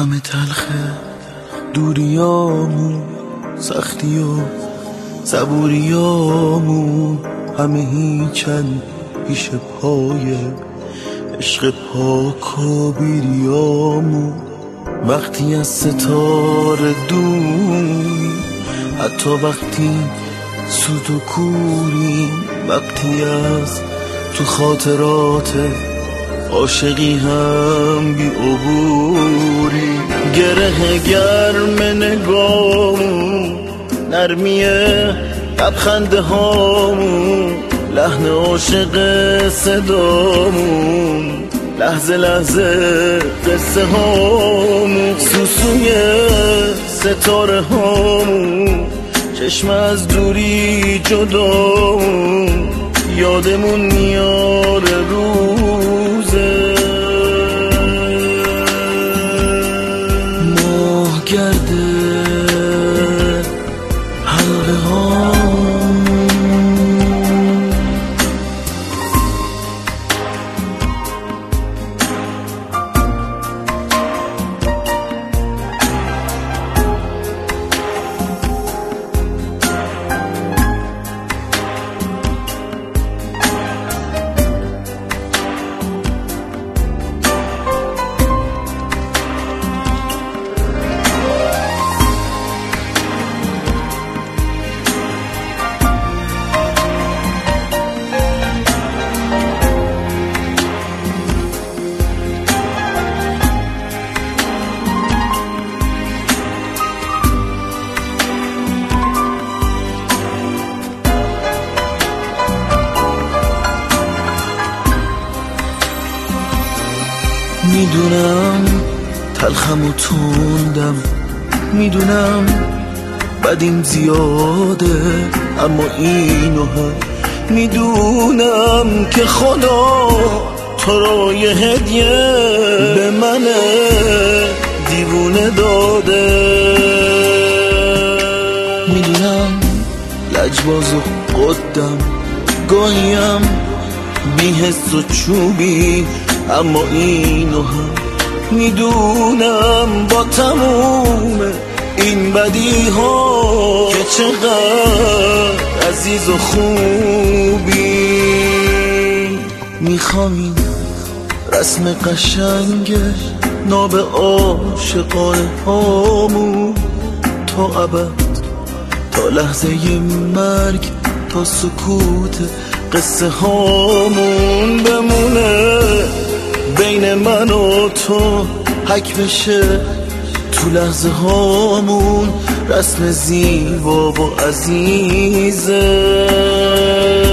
همه تلخه دوریامون، سختی و صبوریامون، همه هیچن پیش پای عشق پاک و بیریامون. وقتی از ستاره دوری، حتی وقتی سود و کوری، وقتی از تو خاطرات عاشقی هم بی عبوری. گره گرم نگامون، نرمی لبخنده هامون، لحن عاشق صدامون، لحظه لحظه قصه هامون، سوسوی ستاره هامون، چشم از دوری جدامون، یادمون میاره روزه ماه گرده حلقه هامون. میدونم تلخم و تندم، میدونم بدیم زیاده، اما اینو هم میدونم که خدا تو رو یه هدیه به من دیوونه داده. میدونم لجباز و قدم، گاهیم بی حس و چوبی، اما اینو هم میدونم با تموم این بدی ها که چقدر عزیز و خوبی. میخوام این رسم قشنگ ناب عاشقانه هامون تا ابد، تا لحظه مرگ، تا سکوت قصه هامون بمونه بین من و تو، حک بشه تو لحظه هامون، رسم زیبا و عزیزه.